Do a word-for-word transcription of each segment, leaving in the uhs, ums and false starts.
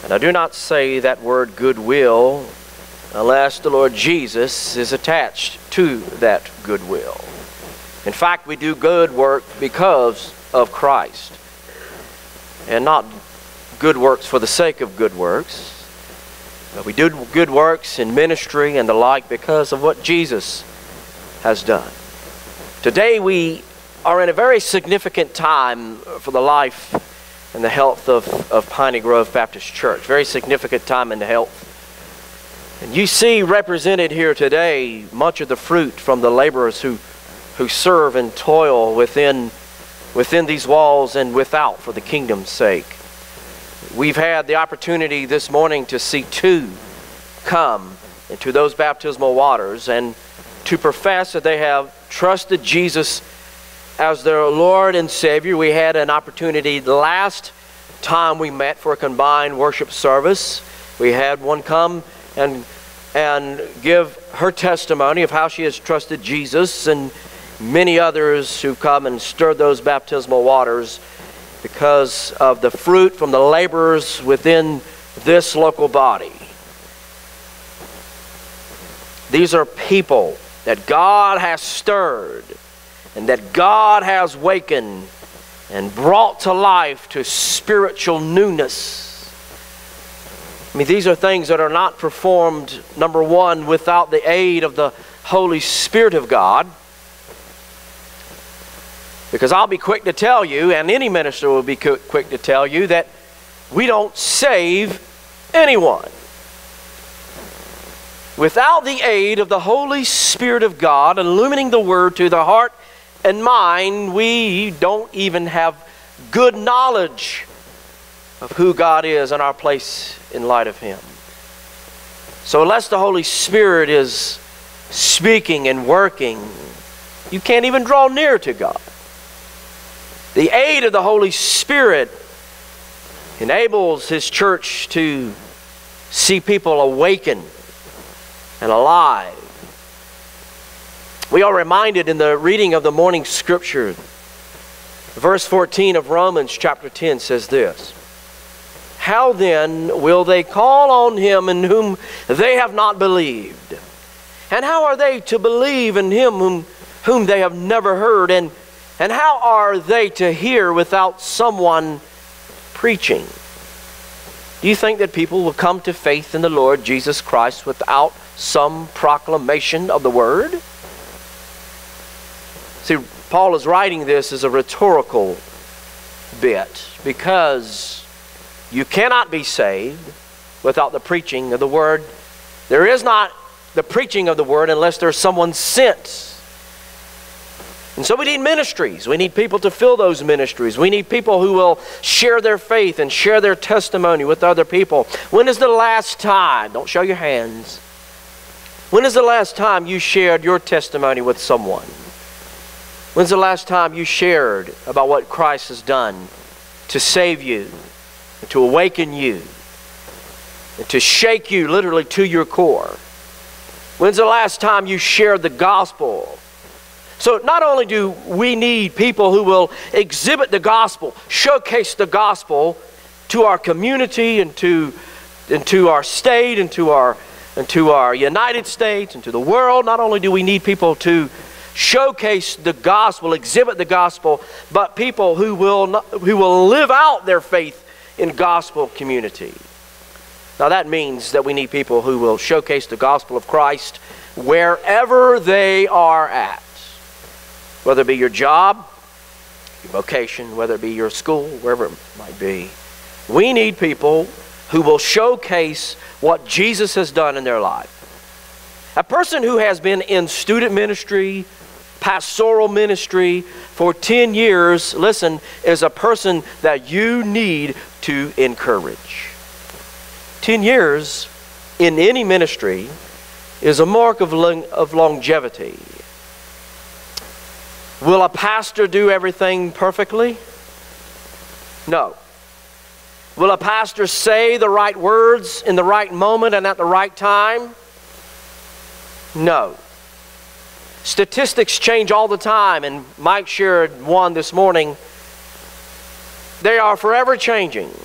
And I do not say that word goodwill unless the Lord Jesus is attached to that goodwill. In fact, we do good work because of Christ, and not good works for the sake of good works. But we do good works in ministry and the like because of what Jesus has done. Today we are in a very significant time for the life and the health of, of Piney Grove Baptist Church. Very significant time in the health. And you see represented here today much of the fruit from the laborers who, who serve and toil within, within these walls and without for the kingdom's sake. We've had the opportunity this morning to see two come into those baptismal waters and to profess that they have trusted Jesus as their Lord and Savior. We had an opportunity the last time we met for a combined worship service. We had one come and and give her testimony of how she has trusted Jesus, and many others who've come and stirred those baptismal waters because of the fruit from the laborers within this local body. These are people that God has stirred and that God has wakened and brought to life to spiritual newness. I mean, these are things that are not performed, number one, without the aid of the Holy Spirit of God. Because I'll be quick to tell you, and any minister will be quick to tell you, that we don't save anyone. Without the aid of the Holy Spirit of God illumining the Word to the heart and mind, we don't even have good knowledge of who God is and our place in light of Him. So unless the Holy Spirit is speaking and working, you can't even draw near to God. The aid of the Holy Spirit enables His church to see people awaken and alive. We are reminded in the reading of the morning scripture, verse fourteen of Romans chapter ten says this: "How then will they call on Him in whom they have not believed? And how are they to believe in Him whom, whom they have never heard? And, and how are they to hear without someone preaching?" Do you think that people will come to faith in the Lord Jesus Christ without some proclamation of the Word? See, Paul is writing this as a rhetorical bit, because you cannot be saved without the preaching of the Word. There is not the preaching of the Word unless there's someone sent. And so we need ministries. We need people to fill those ministries. We need people who will share their faith and share their testimony with other people. When is the last time, don't show your hands, when is the last time you shared your testimony with someone? When's the last time you shared about what Christ has done to save you, and to awaken you, and to shake you literally to your core? When's the last time you shared the gospel? So not only do we need people who will exhibit the gospel, showcase the gospel to our community and to, and to our state and to our, and to our United States and to the world, not only do we need people to showcase the gospel, exhibit the gospel, but people who will not, who will live out their faith in gospel community. Now that means that we need people who will showcase the gospel of Christ wherever they are at. Whether it be your job, your vocation, whether it be your school, wherever it might be. We need people who will showcase what Jesus has done in their life. A person who has been in student ministry, pastoral ministry for ten years, listen, is a person that you need to encourage. ten years in any ministry is a mark of, long, of longevity. Will a pastor do everything perfectly? No. Will a pastor say the right words in the right moment and at the right time? No. Statistics change all the time, and Mike shared one this morning. They are forever changing. For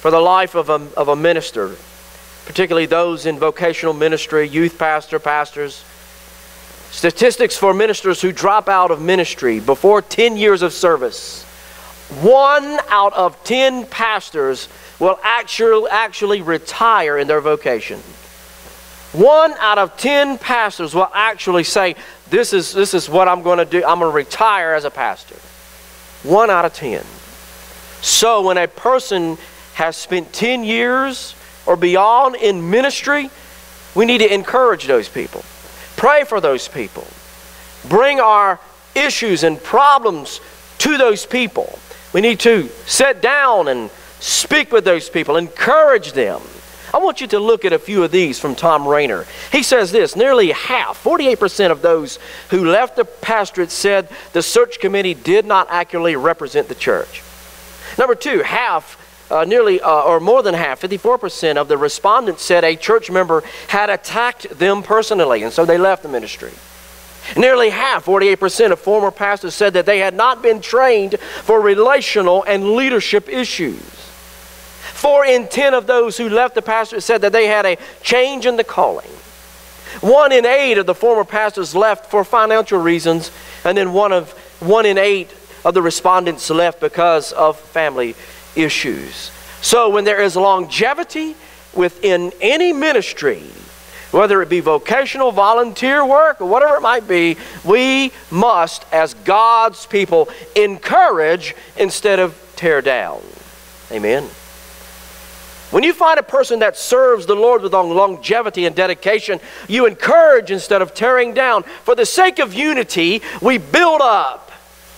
for the life of a, of a minister, particularly those in vocational ministry, youth pastor, pastors. Statistics for ministers who drop out of ministry before ten years of service. One out of ten pastors will actually, actually retire in their vocation. One out of ten pastors will actually say, this is, this is what I'm going to do. I'm going to retire as a pastor. One out of ten. So when a person has spent ten years or beyond in ministry, we need to encourage those people. Pray for those people. Bring our issues and problems to those people. We need to sit down and speak with those people, encourage them. I want you to look at a few of these from Tom Rainer. He says this: nearly half, forty-eight percent of those who left the pastorate said the search committee did not accurately represent the church. Number two, half, uh, nearly, uh, or more than half, fifty-four percent of the respondents said a church member had attacked them personally, and so they left the ministry. Nearly half, forty-eight percent of former pastors said that they had not been trained for relational and leadership issues. Four in ten of those who left the pastorate said that they had a change in the calling. One in eight of the former pastors left for financial reasons, and then one of one in eight of the respondents left because of family issues. So when there is longevity within any ministry, whether it be vocational, volunteer work, or whatever it might be, we must, as God's people, encourage instead of tear down. Amen. When you find a person that serves the Lord with longevity and dedication, you encourage instead of tearing down. For the sake of unity, we build up.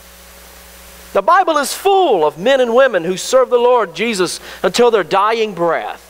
The Bible is full of men and women who serve the Lord Jesus until their dying breath.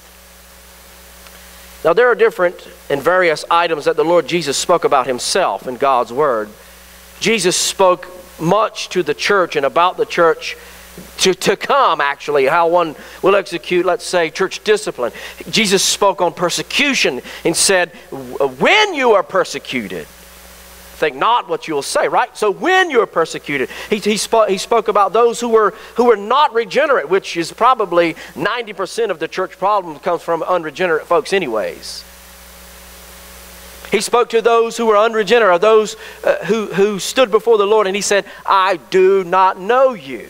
Now, there are different and various items that the Lord Jesus spoke about himself in God's Word. Jesus spoke much to the church and about the church to, to come, actually, how one will execute, let's say, church discipline. Jesus spoke on persecution and said, when you are persecuted, think not what you will say, right? So when you are persecuted, he, he, spoke, he spoke about those who were, who were not regenerate, which is probably ninety percent of the church problem comes from unregenerate folks anyways. He spoke to those who were unregenerate, those uh, who, who stood before the Lord, and he said, I do not know you.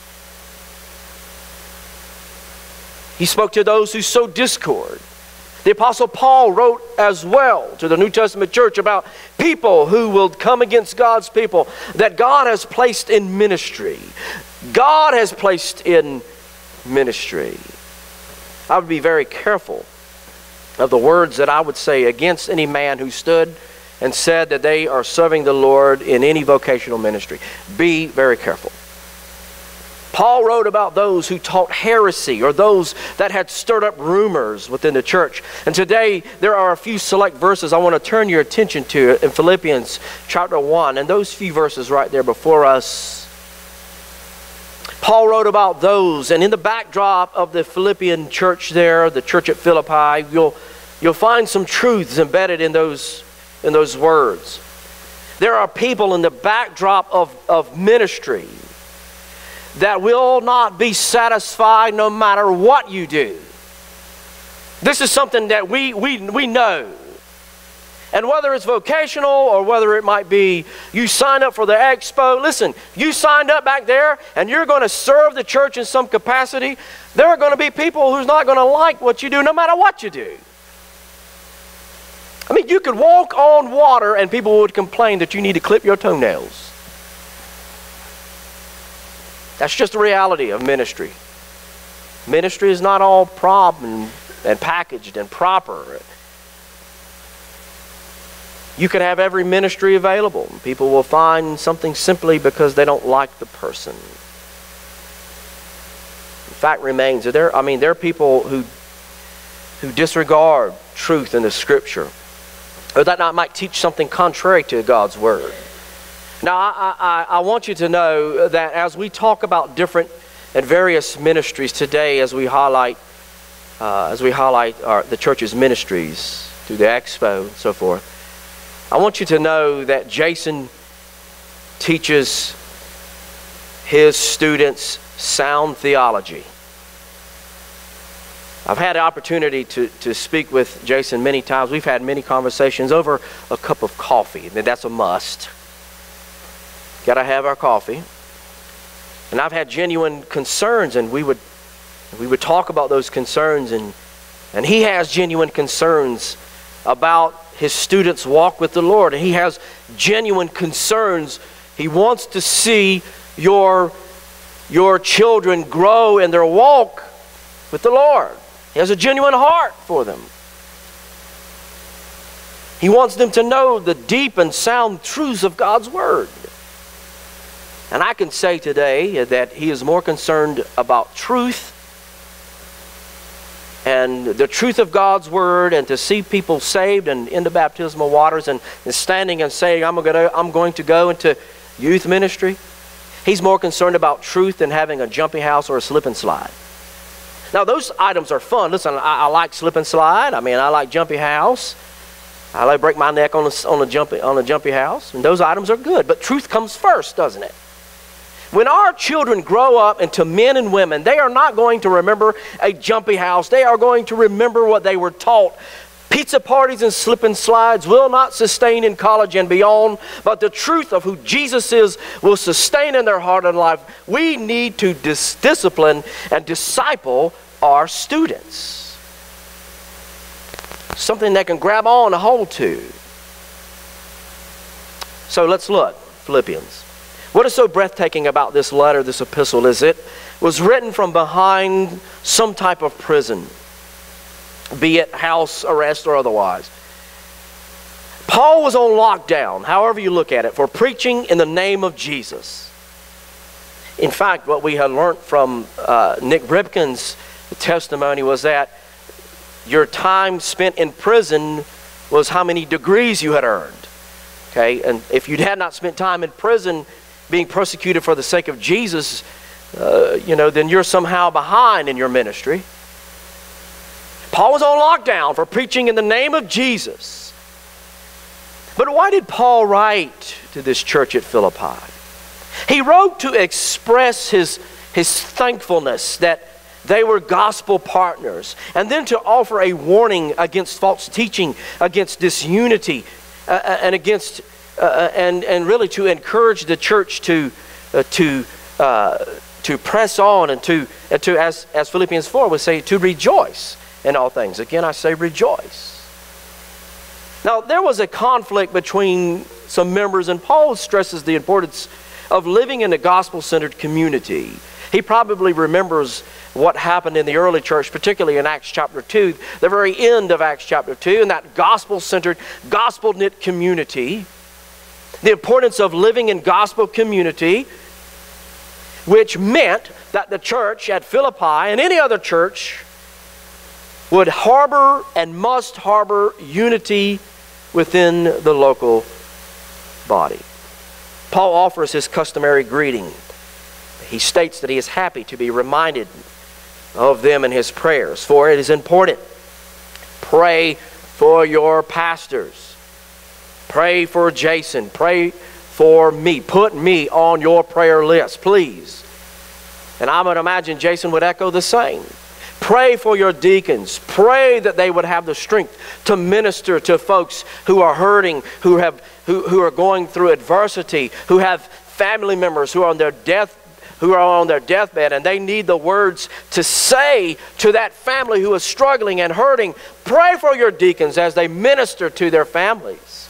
He spoke to those who sowed discord. The Apostle Paul wrote as well to the New Testament church about people who will come against God's people that God has placed in ministry. God has placed in ministry. I would be very careful of the words that I would say against any man who stood and said that they are serving the Lord in any vocational ministry. Be very careful. Paul wrote about those who taught heresy or those that had stirred up rumors within the church. And today there are a few select verses I want to turn your attention to in Philippians chapter one. And those few verses right there before us, Paul wrote about those. And in the backdrop of the Philippian church there, the church at Philippi, you'll, you'll find some truths embedded in those, in those words. There are people in the backdrop of, of ministry that will not be satisfied no matter what you do. This is something that we, we, we know. And whether it's vocational or whether it might be you signed up for the expo, listen, you signed up back there and you're going to serve the church in some capacity, there are going to be people who's not going to like what you do no matter what you do. I mean, you could walk on water and people would complain that you need to clip your toenails. That's just the reality of ministry. Ministry is not all prop and, and packaged and proper. You can have every ministry available. People will find something simply because they don't like the person. The fact remains that there, I mean, there are people who, who disregard truth in the Scripture, or that not might teach something contrary to God's Word. Now, I, I, I want you to know that as we talk about different and various ministries today, as we highlight, uh, as we highlight our, the church's ministries through the expo and so forth, I want you to know that Jason teaches his students sound theology. I've had the opportunity to, to speak with Jason many times. We've had many conversations over a cup of coffee. And that's a must. Got to have our coffee. And I've had genuine concerns, and we would we would talk about those concerns, and and he has genuine concerns about his students' walk with the Lord. And he has genuine concerns. He wants to see your, your children grow in their walk with the Lord. He has a genuine heart for them. He wants them to know the deep and sound truths of God's Word. And I can say today that he is more concerned about truth and the truth of God's Word, and to see people saved and into baptismal waters, and, and standing and saying, I'm going, to, I'm going to go into youth ministry. He's more concerned about truth than having a jumpy house or a slip and slide. Now, those items are fun. Listen, I, I like slip and slide. I mean, I like jumpy house. I like break my neck on a, on a jumpy on a jumpy house. And those items are good. But truth comes first, doesn't it? When our children grow up into men and women, they are not going to remember a jumpy house. They are going to remember what they were taught. Pizza parties and slip and slides will not sustain in college and beyond, but the truth of who Jesus is will sustain in their heart and life. We need to dis- discipline and disciple our students. Something they can grab on and hold to. So let's look, Philippians. What is so breathtaking about this letter, this epistle, is it was written from behind some type of prison, be it house arrest or otherwise. Paul was on lockdown, however you look at it, for preaching in the name of Jesus. In fact, what we had learned from uh, Nick Ripkin's testimony was that your time spent in prison was how many degrees you had earned. Okay, and if you had not spent time in prison being persecuted for the sake of Jesus, uh, you know, then you're somehow behind in your ministry. Paul was on lockdown for preaching in the name of Jesus. But why did Paul write to this church at Philippi? He wrote to express his, his thankfulness that they were gospel partners, and then to offer a warning against false teaching, against disunity, uh, and against uh, and and really to encourage the church to uh, to uh, to press on and to uh, to as as Philippians four would say, to rejoice in all things. Again, I say rejoice. Now, there was a conflict between some members, and Paul stresses the importance of living in a gospel-centered community. He probably remembers what happened in the early church, particularly in Acts chapter two, the very end of Acts chapter two, in that gospel-centered, gospel-knit community. The importance of living in gospel community, which meant that the church at Philippi and any other church would harbor and must harbor unity within the local body. Paul offers his customary greeting. He states that he is happy to be reminded of them in his prayers, for it is important. Pray for your pastors. Pray for Jason. Pray for me. Put me on your prayer list, please. And I would imagine Jason would echo the same. Pray for your deacons. Pray that they would have the strength to minister to folks who are hurting, who have who, who are going through adversity, who have family members who are on their death who are on their deathbed, and they need the words to say to that family who is struggling and hurting. Pray for your deacons as they minister to their families.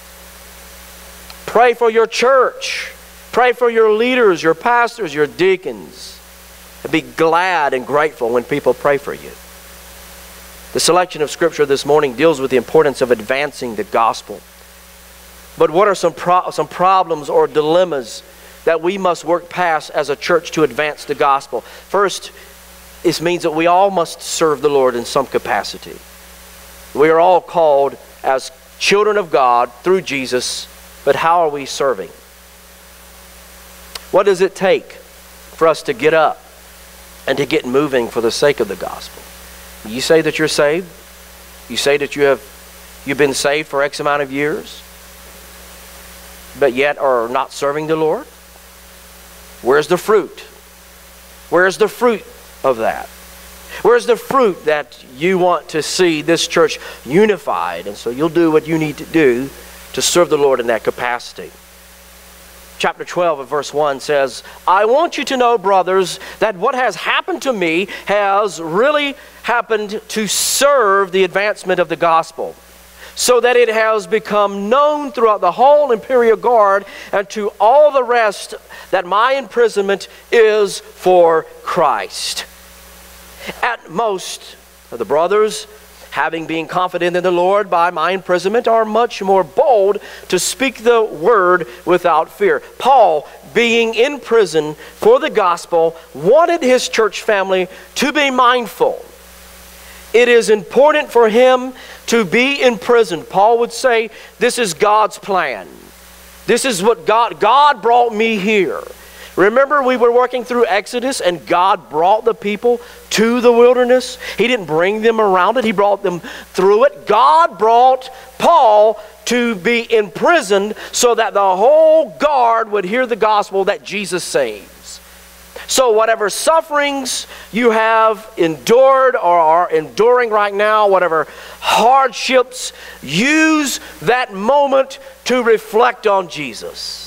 Pray for your church. Pray for your leaders, your pastors, your deacons. And be glad and grateful when people pray for you. The selection of Scripture this morning deals with the importance of advancing the gospel. But what are some pro- some problems or dilemmas that we must work past as a church to advance the gospel? First, it means that we all must serve the Lord in some capacity. We are all called as children of God through Jesus, but how are we serving? What does it take for us to get up and to get moving for the sake of the gospel? You say that you're saved. You say that you have you've been saved for X amount of years, but yet are not serving the Lord. Where's the fruit? Where's the fruit of that? Where's the fruit that you want to see this church unified? And so you'll do what you need to do to serve the Lord in that capacity. Chapter twelve of verse one says, I want you to know, brothers, that what has happened to me has really happened to serve the advancement of the gospel, so that it has become known throughout the whole imperial guard and to all the rest that my imprisonment is for Christ. At most, the brothers, having been confident in the Lord by my imprisonment, are much more bold to speak the word without fear. Paul, being in prison for the gospel, wanted his church family to be mindful. It is important for him to be in prison. Paul would say, this is God's plan. This is what God, God brought me here. Remember, we were working through Exodus and God brought the people to the wilderness. He didn't bring them around it. He brought them through it. God brought Paul to be imprisoned so that the whole guard would hear the gospel that Jesus saves. So whatever sufferings you have endured or are enduring right now, whatever hardships, use that moment to reflect on Jesus.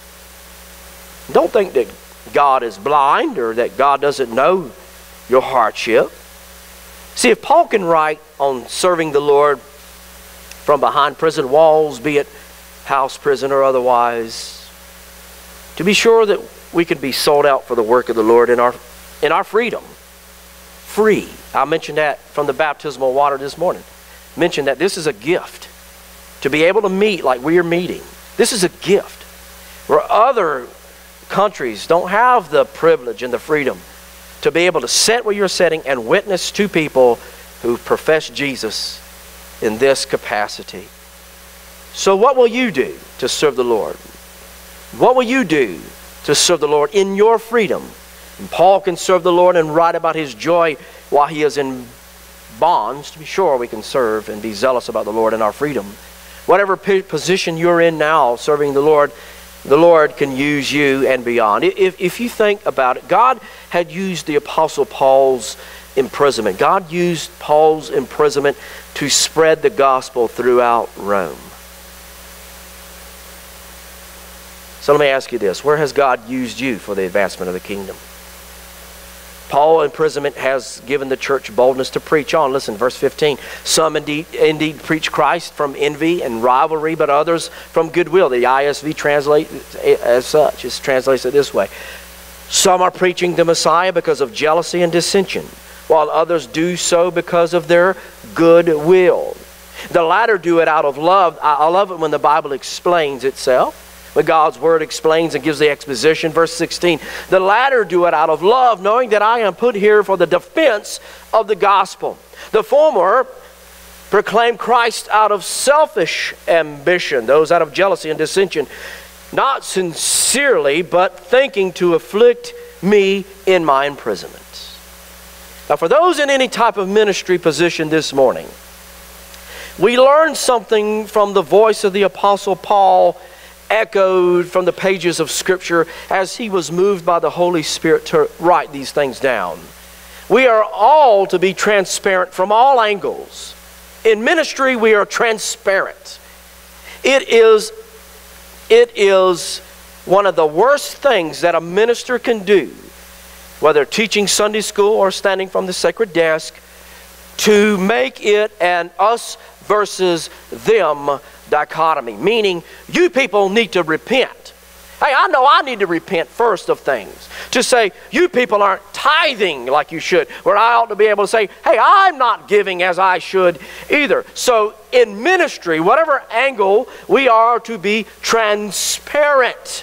Don't think that God is blind or that God doesn't know your hardship. See, if Paul can write on serving the Lord from behind prison walls, be it house prison or otherwise, to be sure that we can be sold out for the work of the Lord in our, in our freedom. Free. I mentioned that from the baptismal water this morning. Mentioned that this is a gift. To be able to meet like we are meeting. This is a gift. Where other countries don't have the privilege and the freedom to be able to sit where you're sitting and witness to people who profess Jesus in this capacity. So what will you do to serve the Lord? What will you do to serve the Lord in your freedom? And Paul can serve the Lord and write about his joy while he is in bonds. To be sure, we can serve and be zealous about the Lord in our freedom. Whatever position you're in now serving the Lord, the Lord can use you and beyond. If, if you think about it, God had used the Apostle Paul's imprisonment. God used Paul's imprisonment to spread the gospel throughout Rome. So let me ask you this. Where has God used you for the advancement of the kingdom? Paul's imprisonment has given the church boldness to preach on. Listen, verse fifteen. Some indeed, indeed preach Christ from envy and rivalry, but others from goodwill. The I S V translates as such. It translates it this way. Some are preaching the Messiah because of jealousy and dissension, while others do so because of their goodwill. The latter do it out of love. I love it when the Bible explains itself. When God's Word explains and gives the exposition. Verse sixteen, the latter do it out of love, knowing that I am put here for the defense of the gospel. The former proclaim Christ out of selfish ambition, those out of jealousy and dissension, not sincerely, but thinking to afflict me in my imprisonment. Now, for those in any type of ministry position this morning, we learn something from the voice of the Apostle Paul, echoed from the pages of Scripture as he was moved by the Holy Spirit to write these things down. We are all to be transparent from all angles. In ministry, we are transparent. It is, it is one of the worst things that a minister can do, whether teaching Sunday school or standing from the sacred desk, to make it an us versus them dichotomy, meaning you people need to repent. Hey, I know I need to repent first of things. To say, you people aren't tithing like you should, where I ought to be able to say, hey, I'm not giving as I should either. So in ministry, whatever angle, we are to be transparent.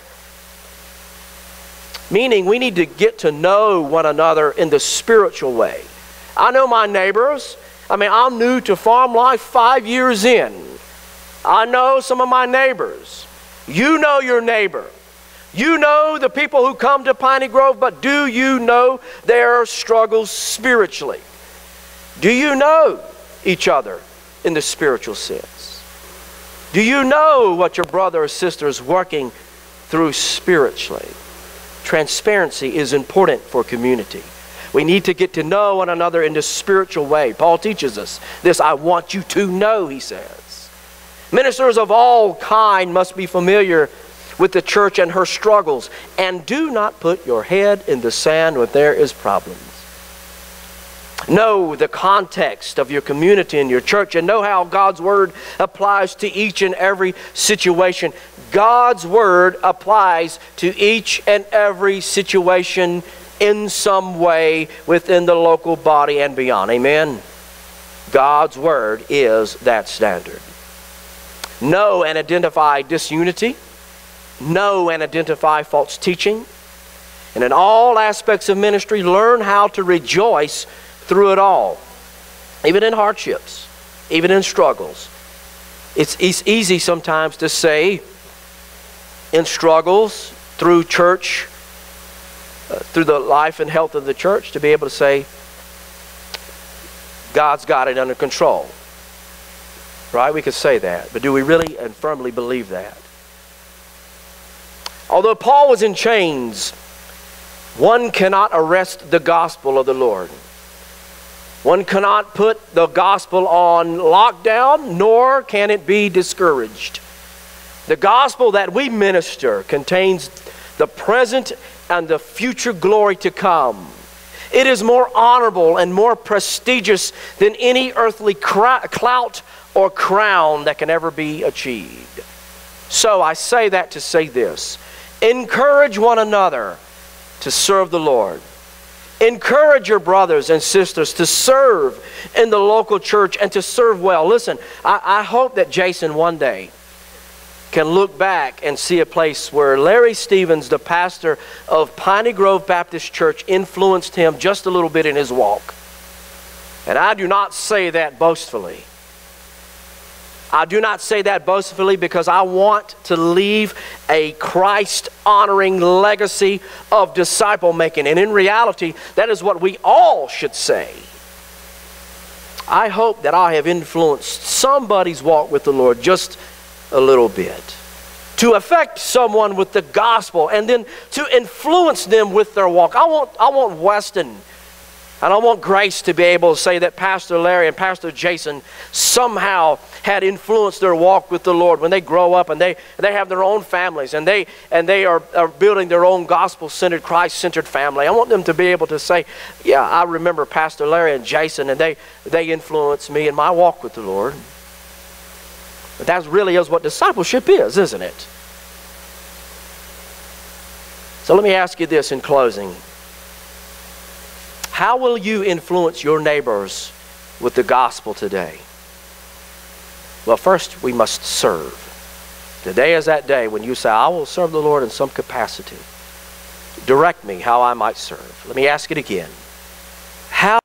Meaning we need to get to know one another in the spiritual way. I know my neighbors. I mean, I'm new to farm life five years in. I know some of my neighbors. You know your neighbor. You know the people who come to Piney Grove, but do you know their struggles spiritually? Do you know each other in the spiritual sense? Do you know what your brother or sister is working through spiritually? Transparency is important for community. We need to get to know one another in this spiritual way. Paul teaches us this. I want you to know, he says. Ministers of all kind must be familiar with the church and her struggles. And do not put your head in the sand when there is problems. Know the context of your community and your church, and know how God's Word applies to each and every situation. God's Word applies to each and every situation in some way within the local body and beyond. Amen? God's Word is that standard. Know and identify disunity. Know and identify false teaching. And in all aspects of ministry, learn how to rejoice through it all. Even in hardships, even in struggles. It's, it's easy sometimes to say in struggles through church, uh, through the life and health of the church, to be able to say, God's got it under control. Right? We could say that. But do we really and firmly believe that? Although Paul was in chains, one cannot arrest the gospel of the Lord. One cannot put the gospel on lockdown, nor can it be discouraged. The gospel that we minister contains the present and the future glory to come. It is more honorable and more prestigious than any earthly clout or crown that can ever be achieved. So I say that to say this. Encourage one another to serve the Lord. Encourage your brothers and sisters to serve in the local church and to serve well. Listen, I, I hope that Jason one day can look back and see a place where Larry Stevens, the pastor of Piney Grove Baptist Church, influenced him just a little bit in his walk. And I do not say that boastfully. I do not say that boastfully because I want to leave a Christ-honoring legacy of disciple-making. And in reality, that is what we all should say. I hope that I have influenced somebody's walk with the Lord just a little bit. To affect someone with the gospel and then to influence them with their walk. I want, I want Weston and I want Grace to be able to say that Pastor Larry and Pastor Jason somehow had influenced their walk with the Lord when they grow up and they, they have their own families and they and they are, are building their own gospel-centered, Christ-centered family. I want them to be able to say, yeah, I remember Pastor Larry and Jason and they, they influenced me in my walk with the Lord. But that really is what discipleship is, isn't it? So let me ask you this in closing. How will you influence your neighbors with the gospel today? Well, first we must serve. Today is that day when you say, I will serve the Lord in some capacity. Direct me how I might serve. Let me ask it again. How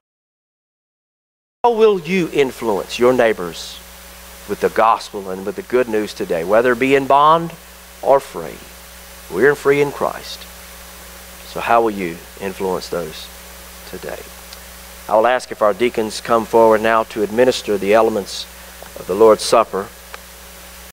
will you influence your neighbors with the gospel and with the good news today, whether it be in bond or free? We're free in Christ. So how will you influence those today? I will ask if our deacons come forward now to administer the elements of the Lord's Supper.